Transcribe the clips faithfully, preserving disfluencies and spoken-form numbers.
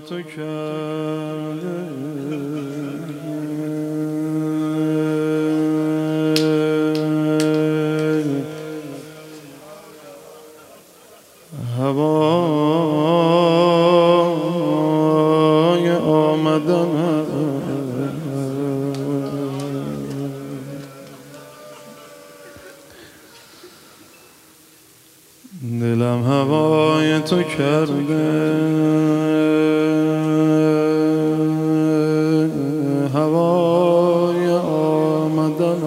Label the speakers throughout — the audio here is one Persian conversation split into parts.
Speaker 1: تو کرده هوای آمدن دلم هوای تو کرده هوای آمدن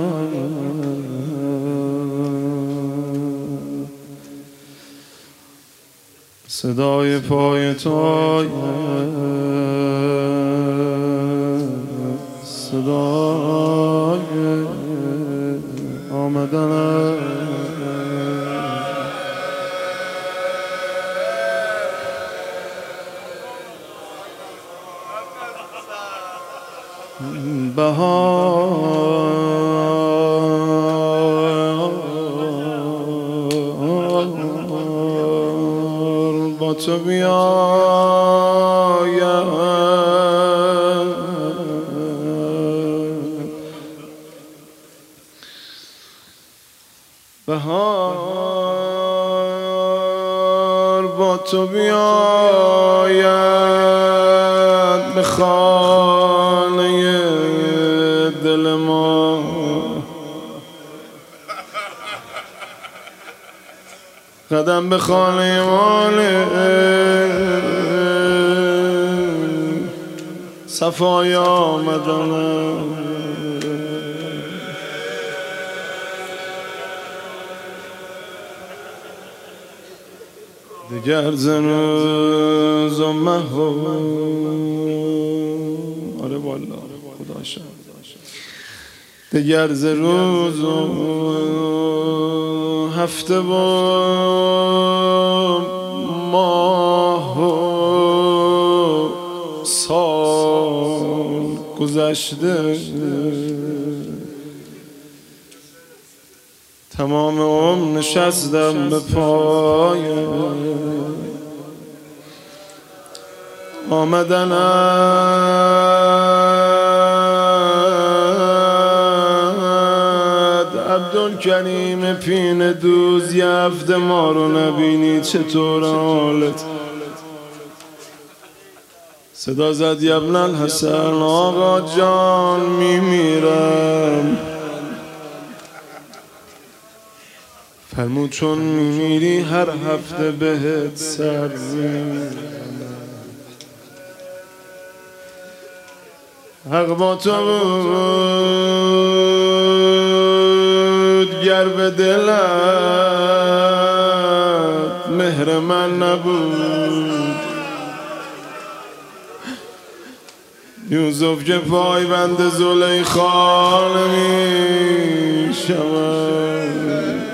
Speaker 1: صدای پای تو صدای آمدن بهار با تو بیاید بهار با تو بیاید به خانه دل ما قدم به خانه ماله صفای آمدن دگر ز روز و محو آره والا خدا شد دگر ز روز و هفته و ماه و سال گذشته تمام عمر نشستم به پای آمدن عبدالکریم پین دوز یه هفته ما رو نبینی چطور حالت صدا زد ابن الحسن آقا جان میمیرم فرمود چون میمیری هر هفته بهت سر میزنم حق با تو بود گر به دلت مهر من نبود یوسف که پای بند زلیخا نمی شود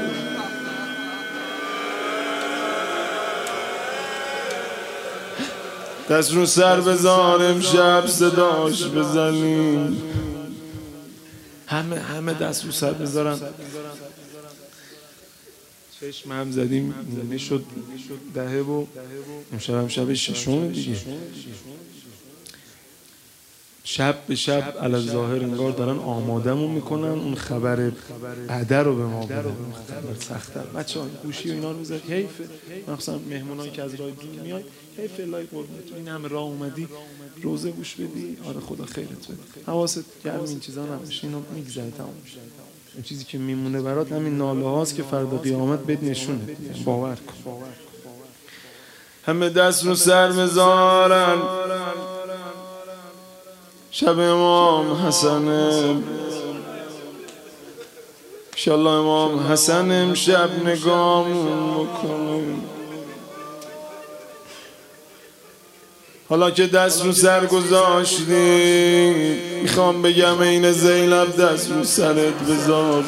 Speaker 1: دست رو سر بذار امشب صداش بزنیم همه همه دست رو سر بذارن چشم هم زدیم نشد دهه و امشب هم شب ششم دیگه شب به شب علی ظاهر انگار دارن آمادمون میکنن اون خبر قدر رو به ما بدن خبر سخت‌تر بچه‌ها گوشی و اینا رو بذار حیفه مثلا مهمونایی که از راه دور میاد حیف لای قربونت این همه راه اومدی روزه گوش بدی آره خدا خیرت بده حواست گرم این چیزا نباشه اینا میگذره تموم میشه این چیزی که میمونه برات همین ناله هاست که فردا قیامت بد نشونه باور کن همه دست رو سر بذارن شب امام حسن انشالله امام حسن امشب نگامون بکنه حالا که دست رو سر گذاشتی میخوام بگم این زینب دست رو سرت بذار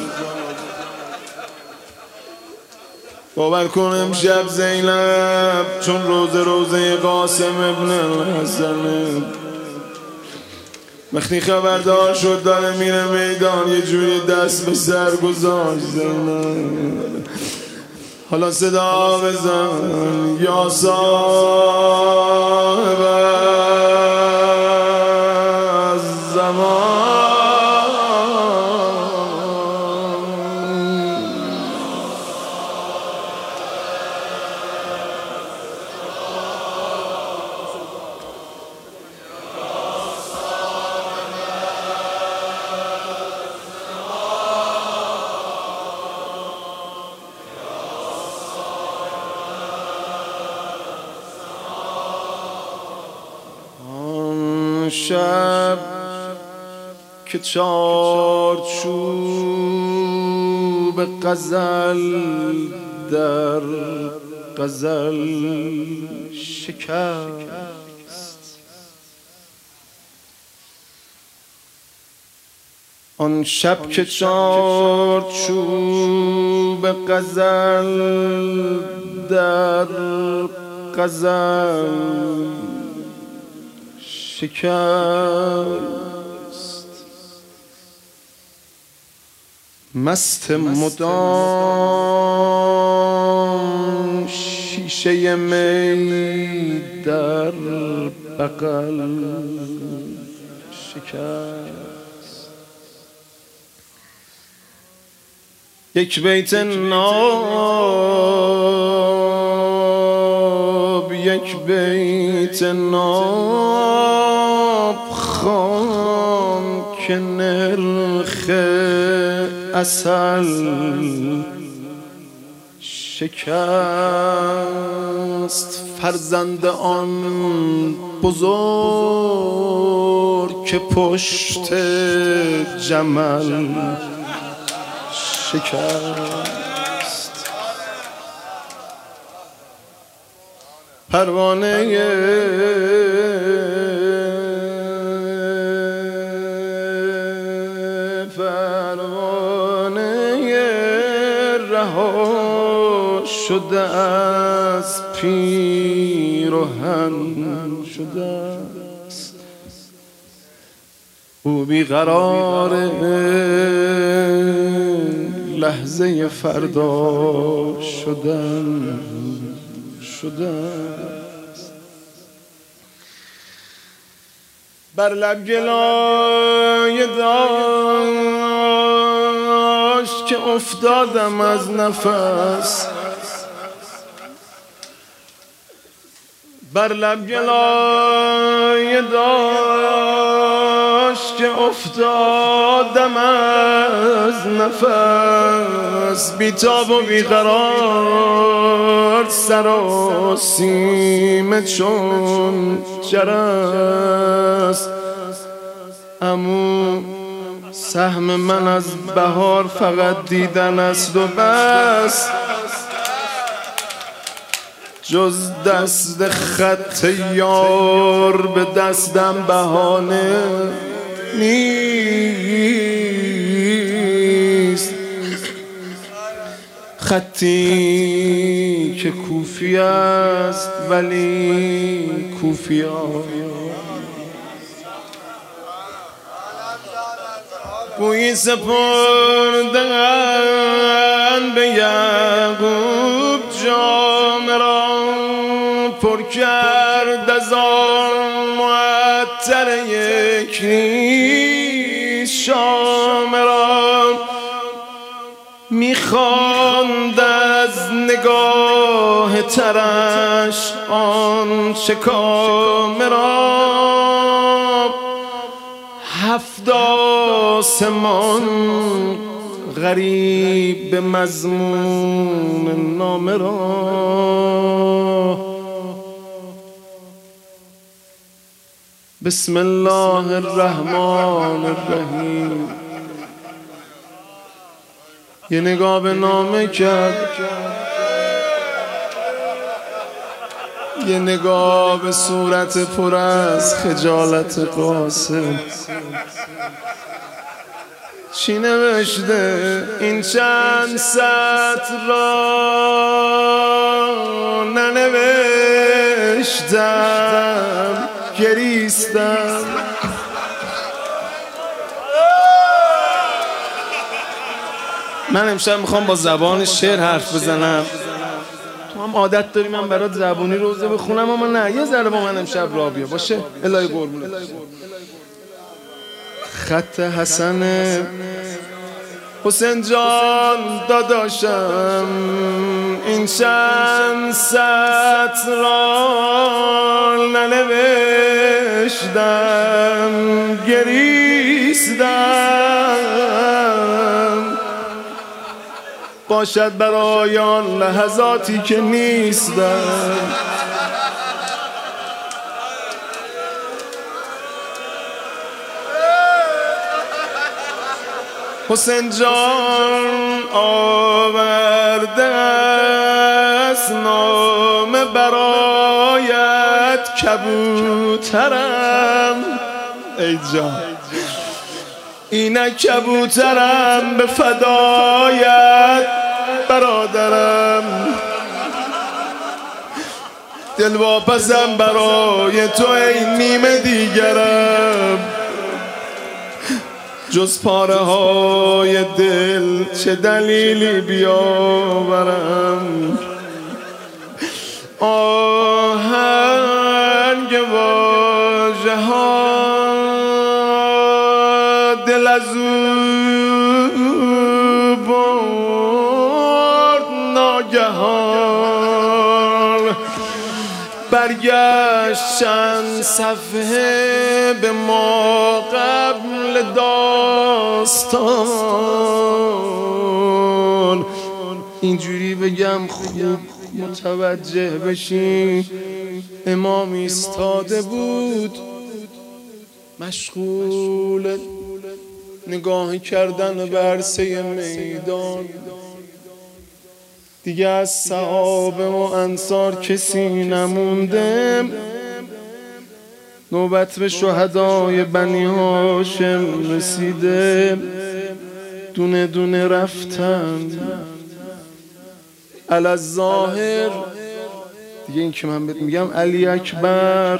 Speaker 1: باور کن امشب زینب چون روزه روزه قاسم ابن الحسن وقتی خبردار شد داره میره میدان یه جوری دست به سر گذاشت زینب حالا صدا بزن یا صاحب شب که چارچوب غزل در غزل شکست، آن شب که چارچوب غزل در غزل شکست، مست مدام شیشه می در بغل شکست، یک بیت ناب یک بیت ناب خوان که نرخ عسل شکست، فرزند آن بزرگ که پشت جمل شکست، پروانه پروانه رها شده از پیراهن شده است، او بیقرار لحظه فردا شدن شده است، بر لب گلایه داشت که افتادم از نفس، بر لب گلایه داشت که افتادم از نفس، بیتاب و بیقرار سراسیمه چون جرس، امو سهم من از بهار فقط دیدن است و بس، جز دست خط یار به دستم بهانه نیست، خطی که کوفی است ولی کوفیا گویی سپردن به یعقوب جام را پر کرد از آن معطر یک نیز شام را، میخواند از نگاه ترش آن شکام را، هفت آسمان غریب به مضمون نامه را. بسم الله الرحمن الرحیم. یه نگاه به نامه کرد، یه نگاه به صورت پر از خجالت قاسم. چی نوشته این چند سطر را ننوشتم، گریستم. من امشب میخوام با زبان شعر حرف بزنم. تو هم عادت داری من برات زبانی روزه بخونم، اما نه، یه ذره با من امشب را بیا باشه. الهی قربونت. خط حسن حسین جان داداشم، این چند سطر را ننوشتم، گریستم. باشد برای آن لحظاتی که نیستم. حسین جان آورده است نامه برایت کبوترم ای جان اینک کبوترم به فدایت برادرم دل واپسم برای تو ای نیمه دیگرم جز پاره های دل چه دلیلی بیاورم آهنگ واژه ها دل از او برد ناگهان برگشت چند صفحه به ما قبل داستان اینجوری بگم خوب متوجه بشی امام ایستاده بود مشغول نگاه کردن به عرصه میدان دیگه از صحابه و انصار کسی نمونده نوبت به شهدای بنی هاشم رسیده دونه دونه رفتن الظاهر دیگه این که من بهت میگم علی اکبر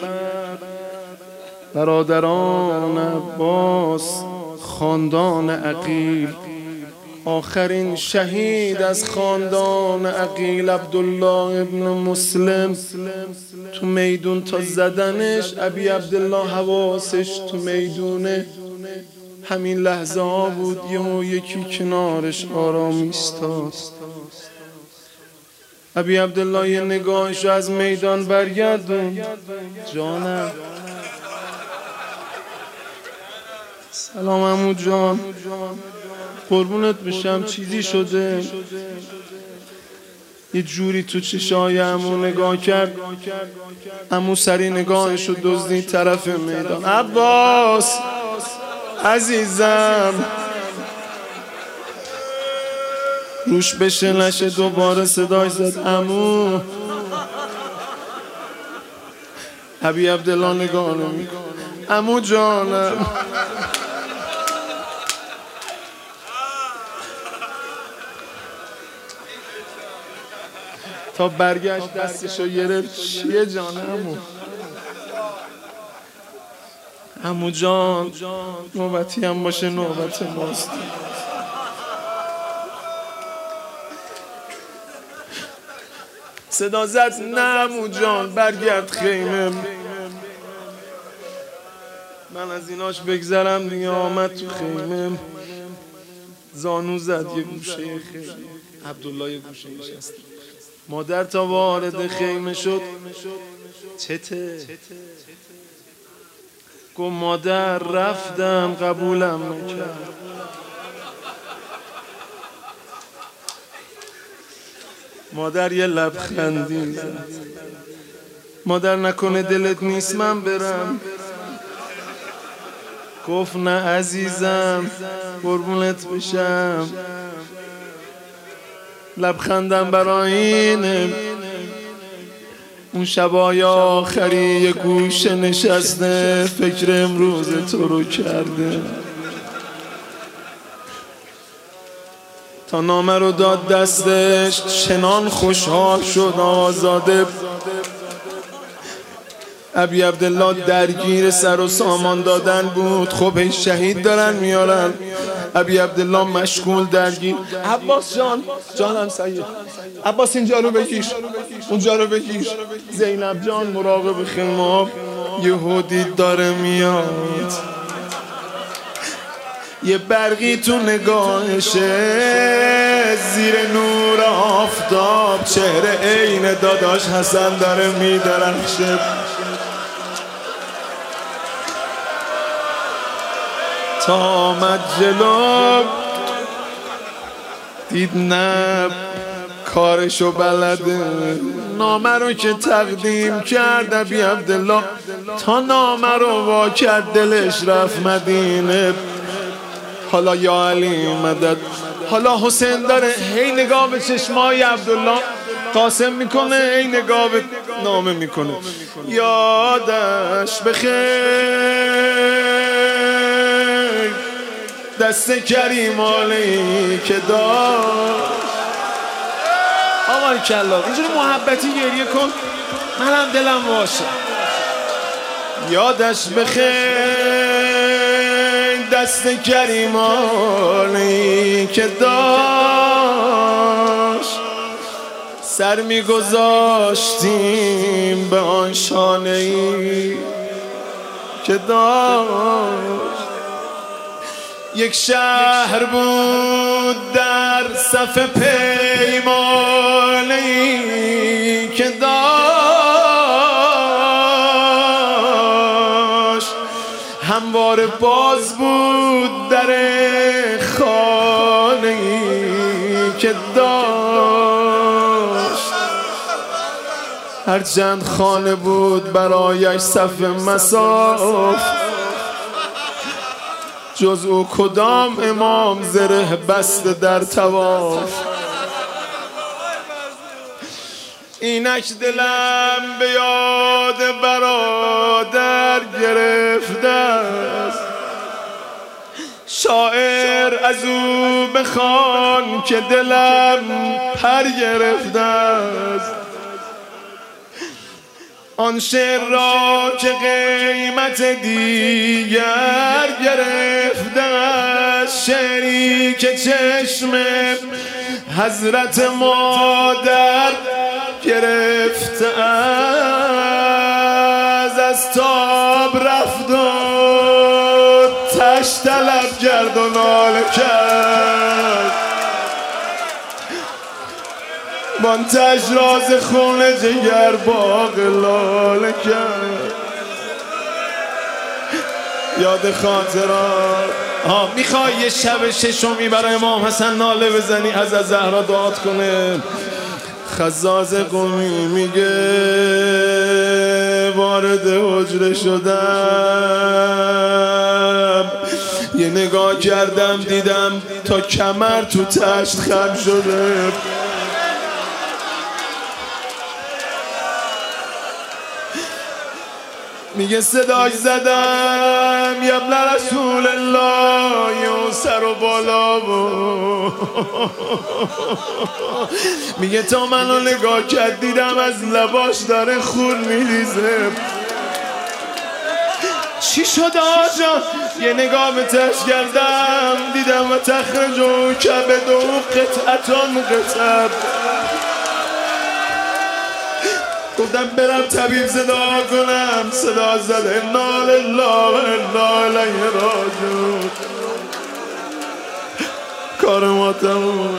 Speaker 1: برادران عباس خاندان عقیل آخرین شهید از خاندان عقیل عبدالله ابن مسلم تو میدون تا زدنش ابی عبدالله حواسش تو میدونه همین لحظه ها بود یه یکی کنارش آرام ایستاد ابی عبدالله یه نگاهش از میدان برگردون جانم سلام عمو جان قربونت بشم چیزی شده یه جوری تو چشای عمو نگاه کرد عمو سری نگاهشو دزدید طرف میدان عباس عزیزم روش بشه نشه دوباره صداش زد عمو ابی عبدالله نگاه نمی‌کنه عمو جانم تا برگشت دستشو گرفت چیه جان عمو عمو جان نوبتی هم باشه نوبت ماست صدا زد نه عمو جان برگرد خیمه من از ایناش بگذرم دیگه آمد تو خیمه زانو زد یه گوشه خیمه عبدالله یه گوشه نشست مادر تا وارد خیمه شد چته گفت مادر رفتم قبولم نکرد مادر یه لبخندی زد مادر نکنه دلت نیست من برم گفت نه عزیزم قربونت بشم لبخندم برای اینه اون شبای آخری یه گوشه نشسته فکر امروز تو رو کرده تا نامه رو داد دستش چنان خوشحال شد آزاده ابی عبدالله درگیر سر و سامان دادن بود خب این شهید دارن میارن ابی عبدالله مشغول درگیر عباس جان جانم سید عباس اینجا رو بگیر اونجا رو بگیر زینب جان مراقب خیمه یهودی داره میاد یه برقی تو نگاهشه زیر نور آفتاب چهره عین داداش حسن داره میدرخشه تا آمد جلو دید نه کارشو بلده نامه رو که تقدیم کرد ابی عبدالله تا نامه رو وا کرد دلش رفت مدینه حالا یا علی مدد. حالا حسین داره هی نگاه به چشمای عبدالله قاسم میکنه، هی نگاه به نامه میکنه. یادش بخیر دست کریم علی که داشت. آقای کلا اینجوری محبتی گریه کن، منم دلم باشه. یادش بخیر دست کریم علی که داشت، سر میگذاشتیم به آن شانه ای که داشت. یک شهر بود در صف پیمانی که داشت، همواره باز بود در خانه که داشت. هرچند خانه بود برایش صف مصاف، جز او کدام امام زره بسته در طواف. اینک دلم به یاد برادر گرفته است، شاعر از او بخوان که دلم پر گرفته است. آن شعر را که قیمت دیگر گرفته است، شعری که چشم حضرت مادر گرفته است. از تاب رفت و تش طلب کرد و ناله کرد، بان تش راز خون جگر باغ لاله کرد. یاد خاطرات. ها میخوای یه شب ششمی برای امام حسن ناله بزنی، از از زهرا دعات کنه. خزاز قومی میگه وارد حجره شدم، یه نگاه کردم دیدم تا کمر تو تشت خم شده. میگه صداش زدم یا ابن رسول الله، یا سر و بالا بود. میگه تا منو نگاه کرد دیدم از لباش داره خون میریزه. چی شد آجا؟ یه نگاه به تش کردم دیدم و تخرج و کبد و قطعتان قطعب. گفتم برم طبیب صدا کنم، صدا زد انا لله و انا الیه راجعون. کار ما تموم.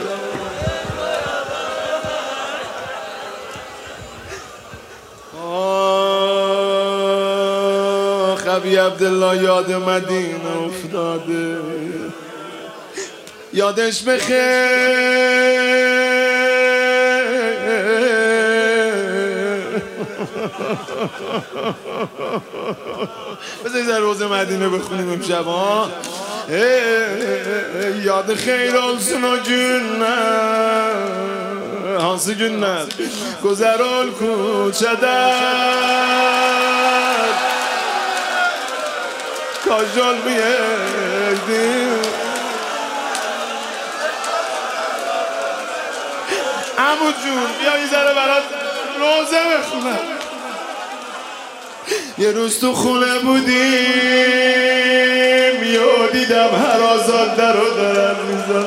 Speaker 1: آخ ابی عبدالله یاد مدینه افتاده، یادش بخیر بذارید در روز مدینه بخونیم امشب. ها yad xeyr olsun o günler, hansı günler güzel ol kuçeden kajol miyerdin. عمو جون بیا این ذره برات روزه بخونم. یه روز تو خونه بودیم یه دیدم هر آزاد در رو دارن میزن.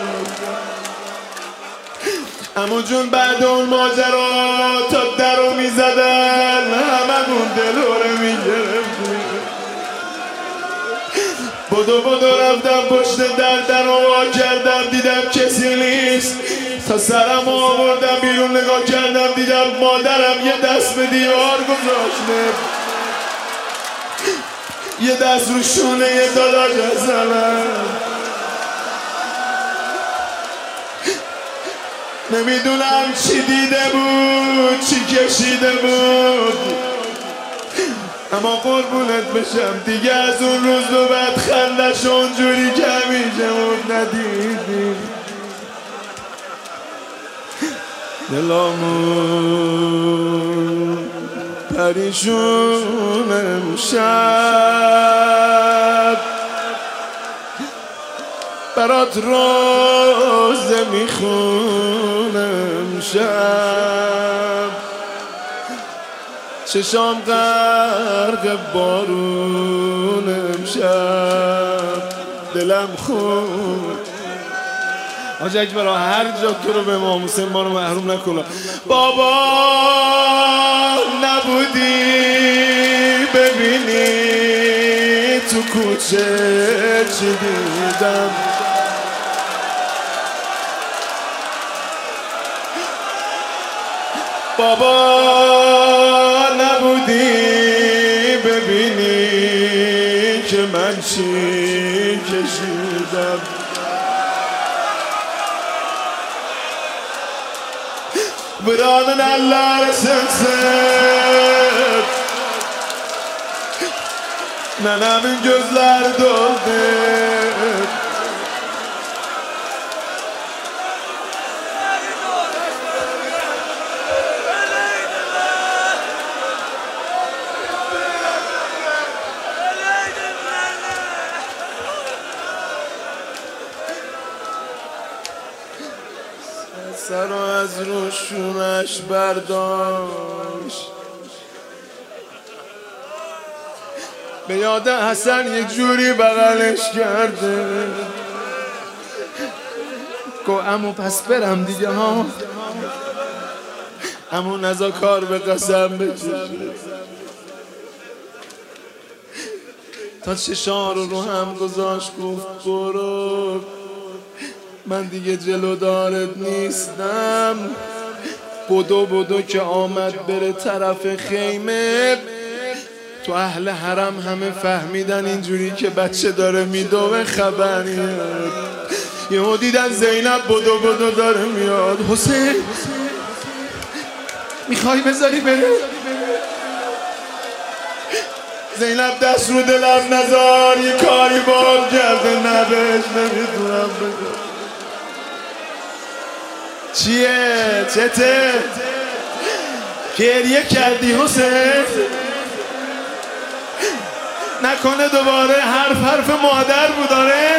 Speaker 1: عمو جون بعد اون ماجرا تا در رو میزدن هممون دلوره میگرفتیم. بدو بدو رفتم پشت در در رو وا کردم دیدم کسی نیست. تا سرم آوردم بیرون نگاه کردم دیدم مادرم یه دست به دیوار گذاشته، یه دست رو شونه یه داداش زنم. نمیدونم چی دیده بود چی کشیده بود، اما قربونت بشم دیگه از اون روز به بعد خندش اونجوری که همیشه بود ندیدیم. دلامون پریشون امشب برات روزه میخونم شب چشام غرق بارونم شب دلم خون حاج اکبر هر جا تو رو به امام حسین ما رو محروم نکنه. بابا نبودی ببینی تو کوچه چی دیدم. بابا نبودی ببینی که من چی کشیدم. Buranın eller sensin, nenemin gözleri doldu. سر از روشونش برداشت به یاد حسن یک جوری بغلش کرده. گو امو پس برم دیگه ها، امو نزا کار به قسم بشه. تا چشان رو رو هم گذاشت گفت برو من دیگه جلو دارت نیستم. بدو بدو که آمد بره طرف خیمه. تو اهل حرم همه فهمیدن اینجوری که بچه داره میدوه خبریه. یهو دیدن زینب بدو بدو داره میاد. حسین میخوای بذاری بره؟ زینب دست رو دلم نزار یه کاری بام کرده نبش نمیدونم بگو چیه؟ چته؟ گریه کردی حسین؟ نکنه دوباره حرف حرف مادر بود داره؟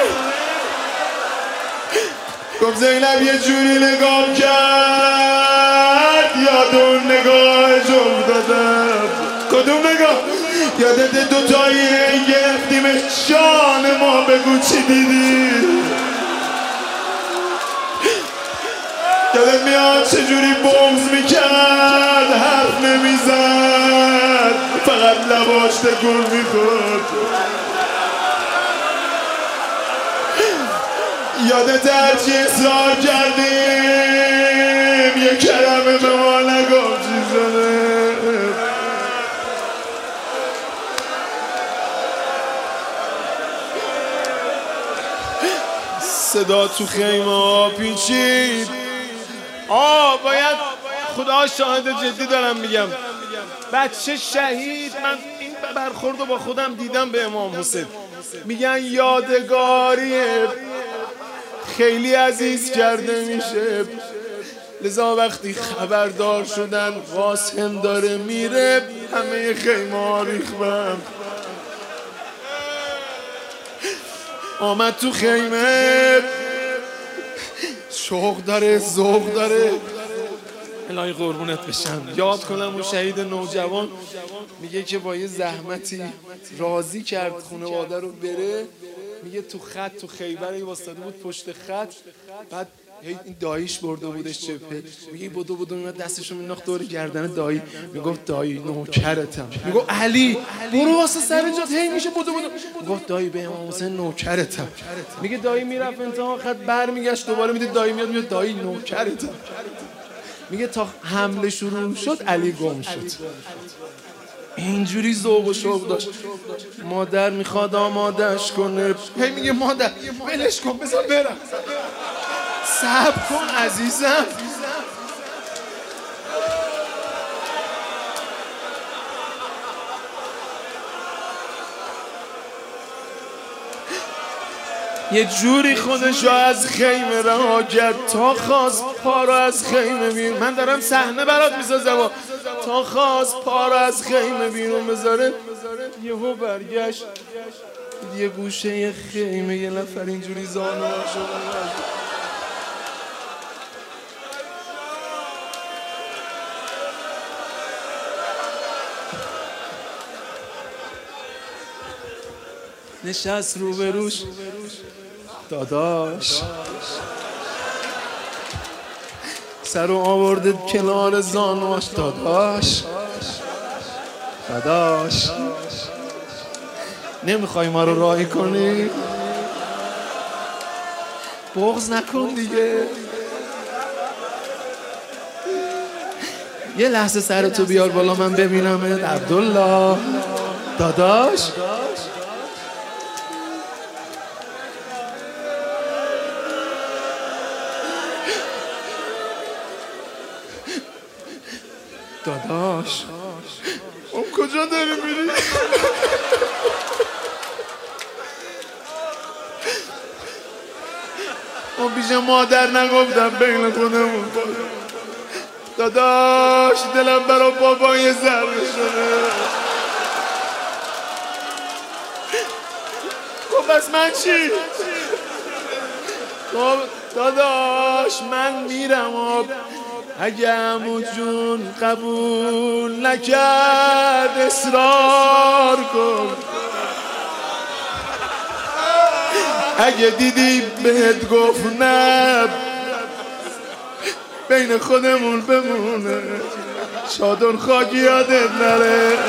Speaker 1: گفت زینب یه جوری نگام کرد یاد اون نگاهش افتادم. کدوم نگاه؟ یادت دوتایی گرفتیمش جان ما بگو چی دیدی؟ یادت میاد چجوری بغض میکرد حرف نمیزد فقط لباش تکون میخورد. یادت هرچی اصرار کردیم یه کلمه به ما نگفت چی شده؟ صدا تو خیمه ها پیچید. آه باید خدا شاهد جدی دارم میگم بچه شهید من این برخورد رو با خودم دیدم به امام حسین. میگن یادگاریه خیلی عزیز کرده میشه. لذا وقتی خبردار شدن قاسم داره میره همه خیمه ها ریختن. آمد تو خیمه شوق داره ذوق داره. الهی قربونت بشم یاد کنم اون شهید نوجوان میگه که با یه زحمتی راضی کرد خانواده رو بره. میگه تو خط تو خیبر واسطه بود پشت خط بعد این داییش برده بودش جبهه. میگه بدو بدو میاد دستشو مینداخت دور گردن دایی میگفت دایی نوکرتم. میگفت علی برو واسه سر جات هی میشه بدو بدو. میگفت دایی به امام حسین نوکرتم. میگه دایی میرفت انتها خط برمیگشت دوباره میدید دایی میاد میگه دایی نوکرتم. میگه تا حمله شروع شد علی گم شد. اینجوری ذوق و شوق داشت. مادر میخواد آمادش کنه هی میگه مادر ولش کن بذار برم. صبر کن عزیزم. یه جوری خودشو از خیمه رها کرد تا خواست پا رو از خیمه بیرون. من دارم صحنه برات میسازم. تا خواست پا رو از خیمه بیرون بذاره، یهو برگشت یه گوشه خیمه یه نفر اینجوری زانوهاشو نشست روبروش. داداش سرو آورده کنار زانوش. داداش داداش نمیخوای ما رو راهی کنی؟ بغض نکن دیگه. یه لحظه سرتو بیار بالا من ببینمت. عبدالله داداش داداش اون کجا داری میری؟ اون پیش مادر نگفتم بین خودمون. داداش دلم برا بابا یه ذره شده. خب بس من چی؟ خب داداش من میرم. اگه عمو جون قبول نکرد اصرار کن. اگه دیدی بهت گفت نه بین خودمون بمونه. چادر خاک یادت نره.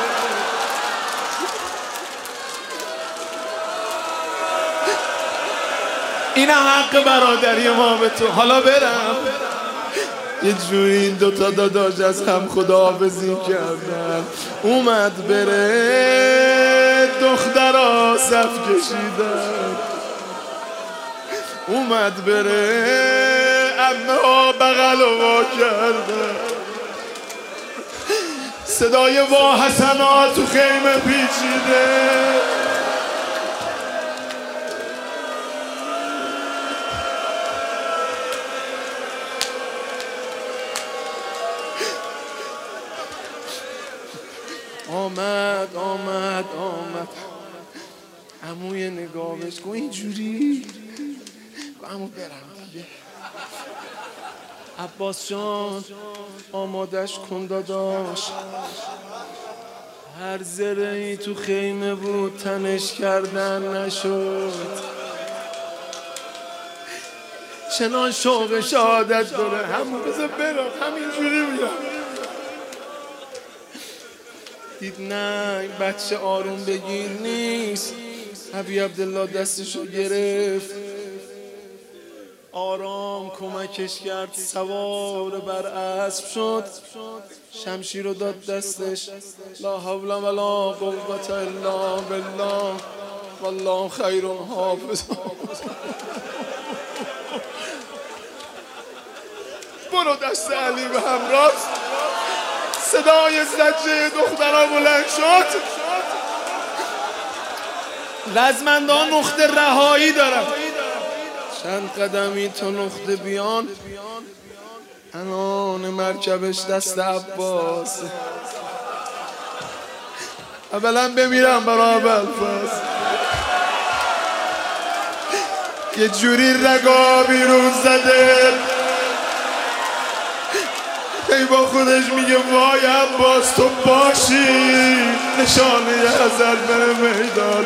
Speaker 1: این حق برادری ما به تو. حالا برم. یه جوری این دوتا داداش از هم خداحافظی کردن. اومد بره دخترها صف کشیدن. اومد بره عمه ها بغل و وا کردن. صدای وا حسنا تو خیمه پیچیده. آمد آمد آمد عموی نگاهش گو اینجوری. گو عمو برم دیگه. عباس جان آمادش کن داداش. هر ذره‌ای تو خیمه بود تنش کردن نشد. چنان شوق شهادت داره. همون بذار برم همینجوری میرم. دید نه این بچه آروم بگیر نیست. حبیب عبدالله دستشو گرفت آرام کمکش کرد. سوار بر اسب شد. شمشیر رو داد دستش. لا حول ولا قوة الا بالله والله خیر حافظ. برو دست علی به همراه. صدای زجه دخترها بلند شد. رزمندان نقطه رهایی دارن. چند قدمی تا نقطه بیان. انان مرکبش دست عباس. اولا بمیرم برای ابوالفضل. یه جوری رگا بیرون زده. ای با خودش میگه وای عباس تو باشی نشانه ازل بره میدان.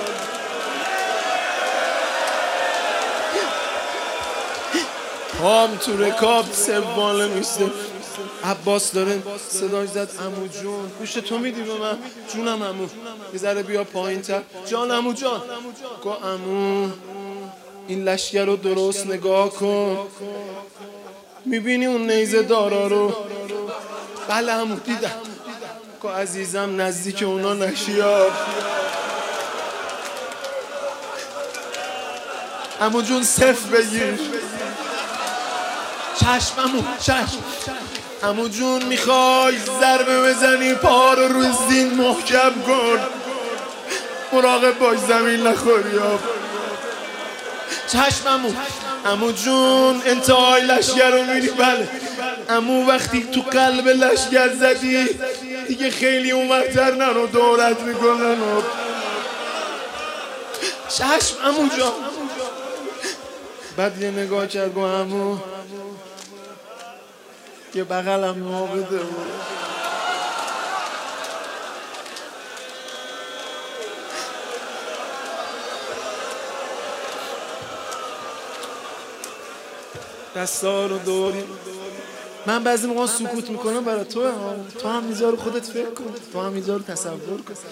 Speaker 1: پام تو رکاب سواله میسته. عباس داره صداش زد عمو جون گوش تو میدی به من؟ جونم عمو. یه ذره بیا پایین تر. جان عمو جان. گو عمو این لشگر رو درست نگاه کن. میبینی اون نیزه دارا رو؟ بله عمو دیدم. گو عزیزم نزدیک اونا نشیا. عمو جون صف بگیر. چشم عمو چشم. عمو جون میخوای ضربه بزنی پا رو روی زین محکم کن. مراقب باش زمین نخوری. چشم عمو عمو جون انتهای لشگر رو میری. بله عمو وقتی تو قلب لشگر زدی دیگه خیلی اونورتر نرو دورت میکنن. چشم عمو جان. بعد یه نگاه کرد گو عمو یه بغلم ما بده. دستا رو دوری. من بعضی موقع سکوت میکنم برای تو. تو هم میذار خودت فکر کن، تو هم میذار تصور کن.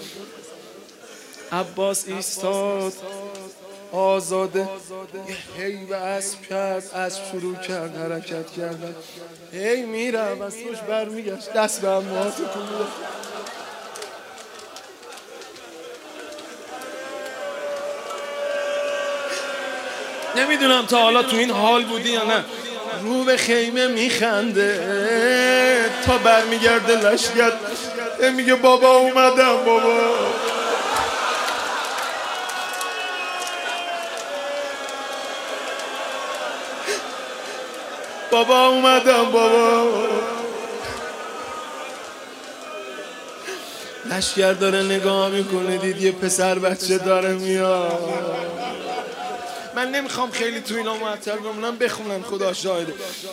Speaker 1: عباس ایستاد آزاده هی به اسب کرد، اسب شروع کرد حرکت کردن. هی میره از توش برمیگشت دست به اموات کنه. نمیدونم تا حالا تو این حال بودی یا نه. رو به خیمه میخنده تا برمیگرده لشگر. میگه بابا اومدم بابا. بابا اومدم بابا. لشگر داره نگاه میکنه، دید یه پسر بچه داره میاد. من نمیخوام خیلی تو اینا معطل بمونم، بخونن خدا شاهده.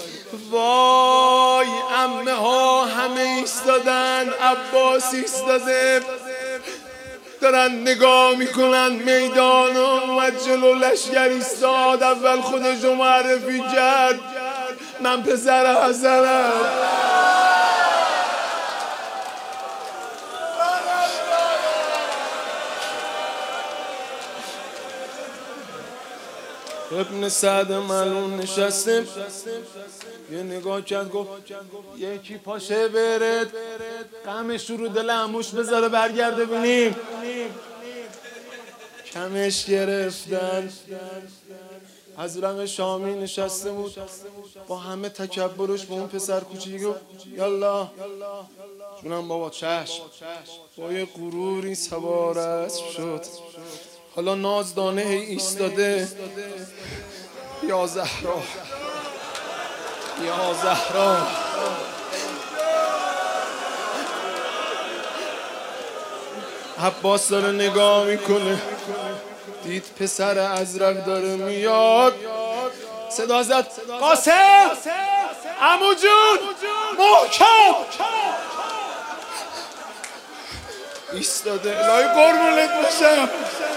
Speaker 1: وای عمه ها همه ایستادن، عباس ایستاده دارن نگاه میکنن میدان و اومد جلو لشگر ایستاد. اول خودشو معرفی کرد، من پسر حسنم. ابن سعد ملعون نشسته یه نگاه کرد گفت یکی پاشه برد غمش رو دل عموش بذاره برگرده بینیم. کمش گرفتن. حضرت شامی نشسته بود با همه تکبرش به اون پسر کوچیک گفت یالا جونم بابا چشم. با یه غروری سوار اسب شد. حالا نازدانه هی ایستاده یا زهرا یا زهرا. عباس داره نگاه میکنه، دید پسر ازرق داره میاد. صدا زد قاسم عمو جون محکم. ایستاده الهی قربونت باشم.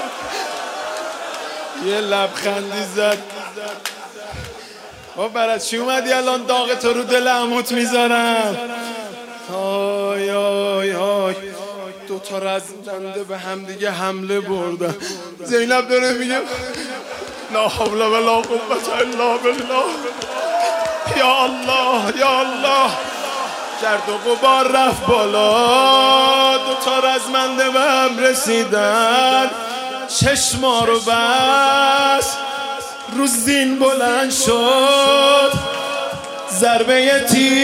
Speaker 1: یه لبخندی زد. با برات چی اومدی الان داغ تو رو دل عموت میذارم. آی آی آی دوتا رزنده به هم دیگه حمله بردن. زینب داره میگه لا حول ولا قوة الا بالله. یا الله یا الله. گرد و غبار رفت بالا، دوتا رزمنده به هم رسیدن. چشما رو بس رو زین بلند شد، ضربه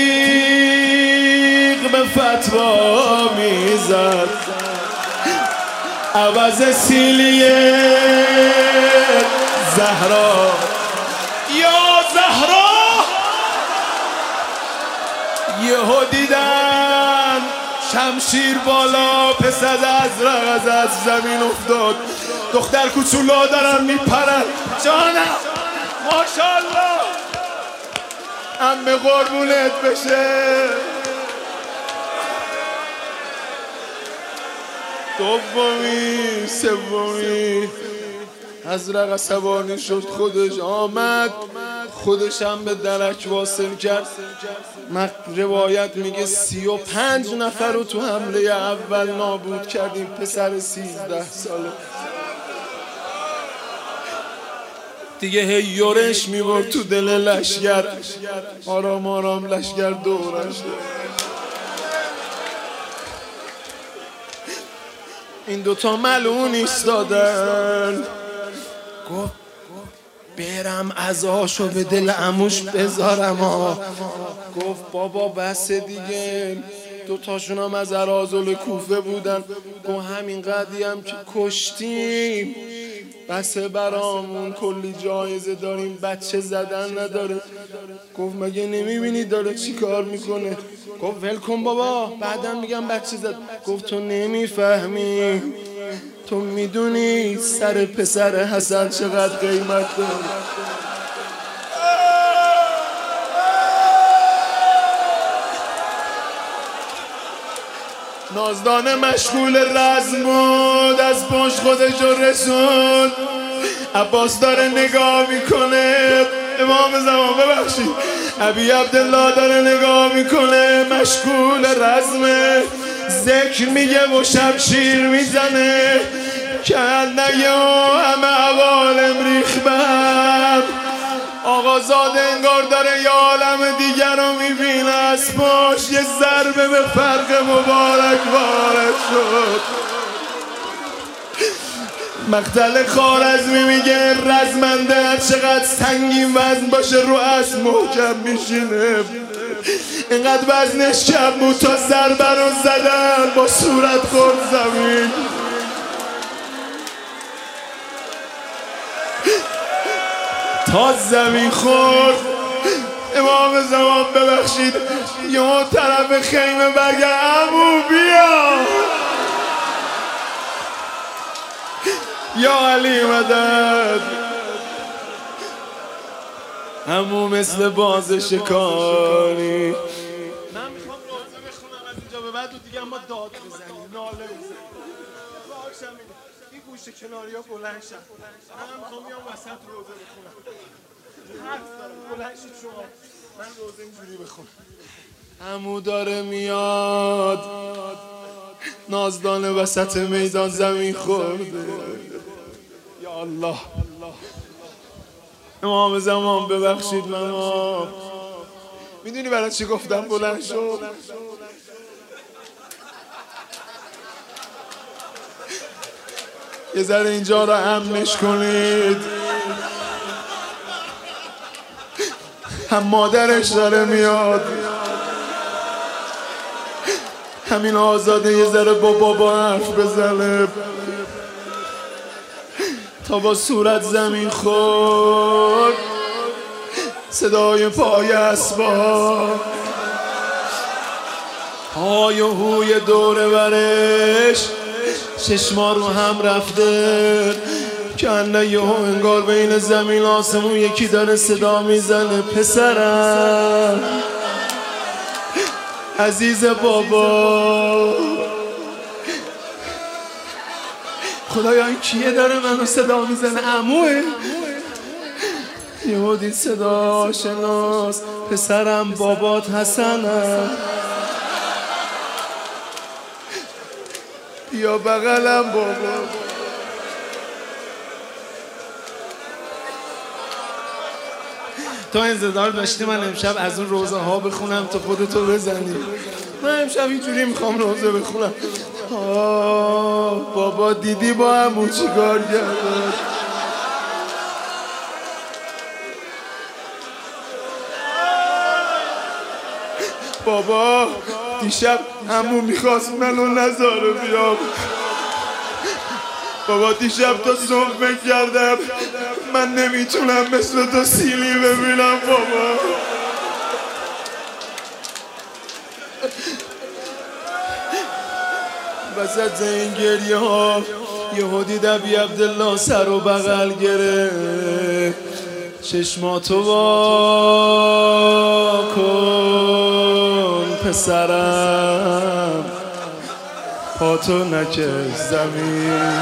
Speaker 1: تیغ به فتوا میزد عوض سیلیه زهرا. یا زهرا. یهو دیدن شمشیر بالا، پسر ازرق از زمین افتاد. دختر کوچولا دارن میپرن. جانم ماشاءالله. عمه قربونت بشه. دومی سومی ازرق عصبانی شد، خودش آمد، خودش هم به درک واصل کرد. روایت میگه سی و پنج نفر رو تو حمله اول نابود کردیم. پسر سیزده ساله دیگه هی یورش میبرد تو دل لشگر. آرام آرام لشگر دورش. این دوتا ملعون ایستادن. گفت برم عزاشو به دل عموش بذارم ها. گفت بابا بس دیگه. دوتاشون هم از اراذل کوفه بودن. گفت همین قدی هم که کشتیم بسه برامون کلی جایزه داریم، بچه زدن نداره. گفت مگه نمیبینی داره چی کار میکنه؟ گفت ول کن بابا بعدا میگم بچه زد. گفت تو نمیفهمی، تو میدونی سر پسر حسن چقدر قیمت داره. نازدانه مشغول رزم بود، از پشت خودش رو رسون. عباس داره نگاه میکنه، امام زمان ببخشید ابی عبدالله داره نگاه میکنه، مشغول رزمه، ذکر میگه و شمشیر میزنه که نگه و همه عوالم ریخ بهم. آقازاده انگار داره یه عالم دیگر رو میبینه، از پشت یه ضربه به فرق مبارک وارد شد. مقتل خوارزمی میگه رزمنده هر چقدر سنگین وزن باشه رو اسب محکم میشینه. اینقدر وزنش کم بود تا ضربه رو زدن با صورت خورد زمین. تا زمین خورد امام زمان ببخشید یه طرف خیمه بگه عمو بیا یا علی مدد. عمو مثل باز شکاری. من میخوام روزه بخونم از اینجا به بعد و دیگه ما داد بزنیم ناله بزنیم. این گوشه کناری ها بلند شد. من میخوام بیام وسط روزه بخونم. حرف دارم بلند شد شما، من روزه اینجوری بخونم. عمو داره میاد، نازدانه وسط میدان زمین خورده. یا الله امام زمان ببخشید منو. میدونی برای چی گفتم بلند شد؟ یه ذره اینجا رو امنش کنید، هم مادرش داره میاد، همین آزاده یه ذره با بابا حرف بزنه. تا با صورت زمین خورد، صدای پای اسبا، های و هوی دوره برش، چشما رو هم رفته که انه یه انگار بین زمین آسمون یکی داره صدا میزنه پسرم عزیز بابا. خدایا این کیه داره منو صدا میزنه؟ عموه. یهو دید صدا آشناس، پسرم بابات حسنم، بیا بغلم بابا. تو انتظار داشتی من امشب از اون روزه ها بخونم تو خودتو بزنی؟ من امشب اینجوری میخوام روزه بخونم. آه بابا دیدی با عمو چی کار کرد؟ بابا دیشب عمو میخواست منو نذاره بیام. بابا دیشب تا صبح فکر کردم من نمیتونم مثل تو سیلی ببینم بابا. وسط این گریه ها یهو دید ابی عبدالله سر و بغل گرفت. چشماتو وا کن پسرم، پاتو نکش زمین.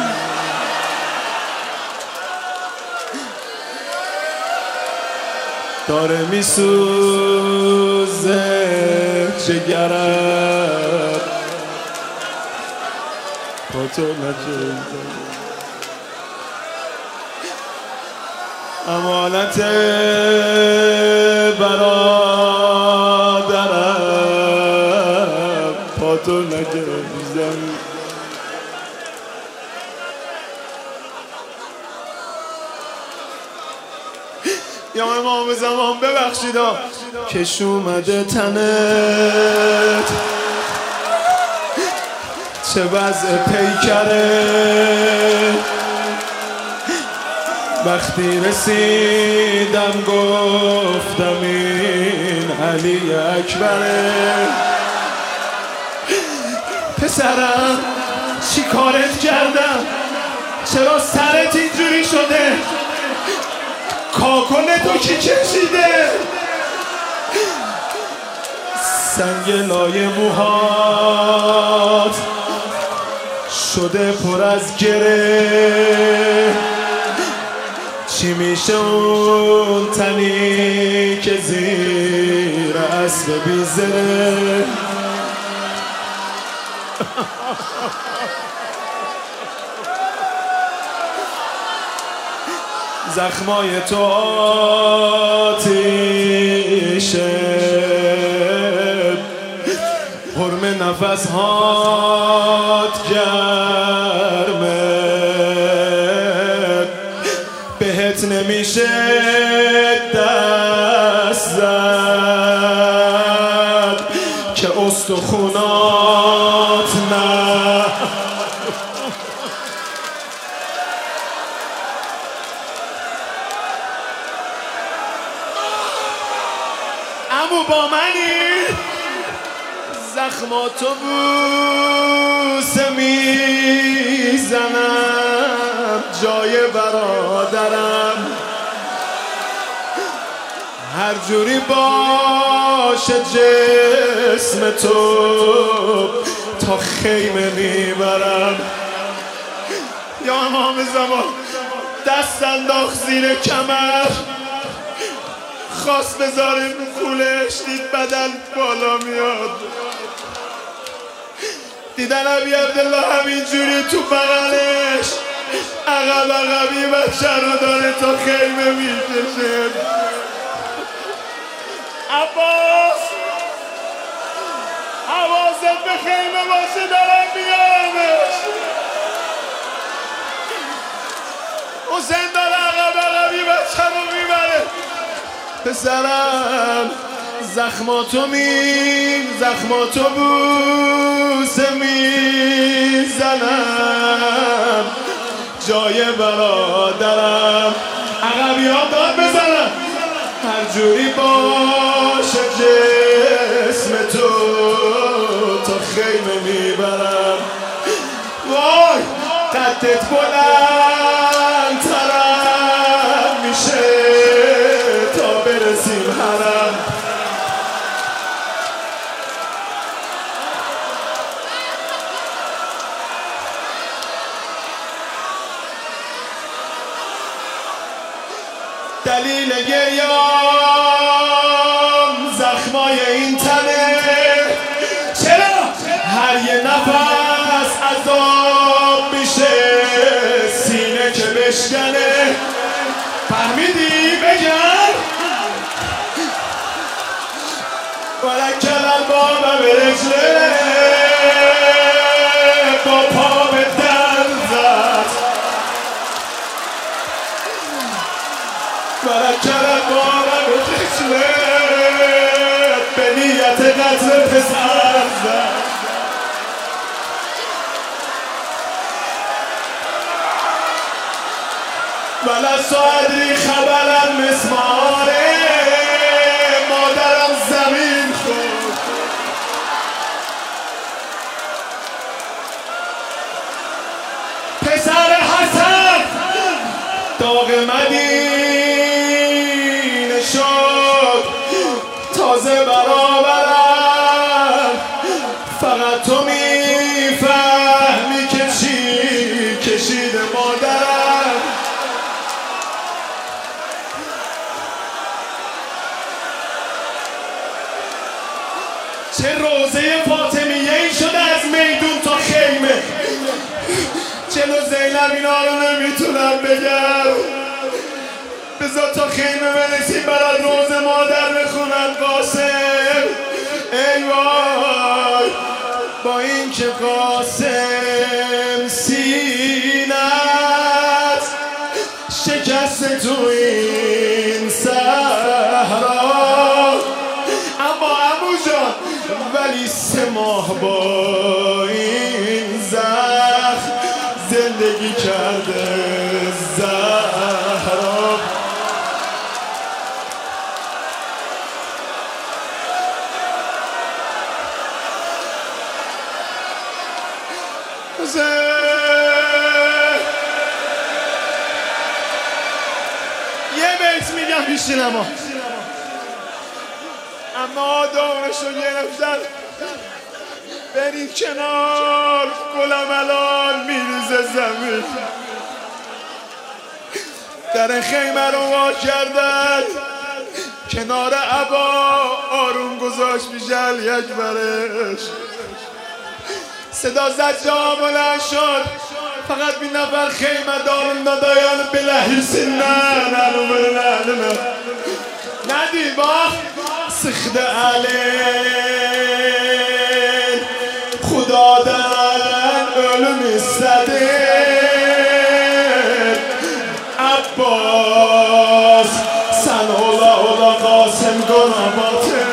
Speaker 1: داره میسوزه جگرم، پاتو نکش زمین. امانت برادرم، پاتو نکش زمین. یا امام زمان ببخشید کش اومده تنت، چه وضع پیکره، وقتی رسیدم گفتم این علی اکبره. پسرم چی کارت کردم؟ چرا سرت اینجوری شده؟ کاکل تو کی کشیده؟ سنگ لای موهات شده پر از گره. چی میشه اون تنی که زیر اسب بیزره؟ زخمای تو آتیشه، حرم نفس هات گرمه. بهت نمیشه دست زد که استخونات نه. امو با منی زخماتو بوسه میزنم جای برادرم. هر جوری باشه جسم تو تا خیمه میبرم. یا امام زمان دست انداخت زیر کمر، خواست بذاره رو کولش، دید بدن بالا میاد. دیدن ابی عبدالله همینجوری تو بغلش عقب عقبی بچه رو داره تا خیمه میکشه. عباس حواست به خیمه باشه، دارم میارمش. حسین داره عقب عقبی بچه رو میبره. پسرم زخماتو می زخماتو بوسه میزنم جای برادرم. عقبی ها داد بزنم هر جوری باشه جسم تو تا خیمه میبرم. وای قدت بلند ترم میشه تا برسیم حرم. دلیل گریام زخمای این تنه. چرا هر یه نفس عذاب میشه سینه که بشکنه؟ فهمیدی بگم؟ ولکل الباب به رجله، با پا به در زد. ولکل الباب به رجله، به نیت قتل پسر زد. ولست ادری خبرم مسماره، مادرم زمین خورد. پسر حسن داغ مدینه شد تازه برابرم. فقط تو میفهمی که چی کشیده مادرم. چه روزه فاطمیه ای شده از میدون تا خیمه. چلو زینب اینا رو نمیتونم بگم. بذار تا خیمه برسیم برات روز مادر بخونن قاسم. ای وای با این که قاسم سینت شکست تو این صحرا. اما عمو جان ولی سه ماه با این زخم زندگی کرده زهرا. یه بیت میگم پیشین اما اما دورشو گرفتن برید کنار گلم الان میریزه زمین در خیمه رو وا کردن کنار عبا آروم گذاشت بیشل یک برش صدا زد جا بلند شد فقط بی نفر خیمه دارم ندایان بلحیسی نه نه نه نه نه ندی با سخت علین خدا دارن ölüm istedi Abbas sen ola ola Kasım Gonabatı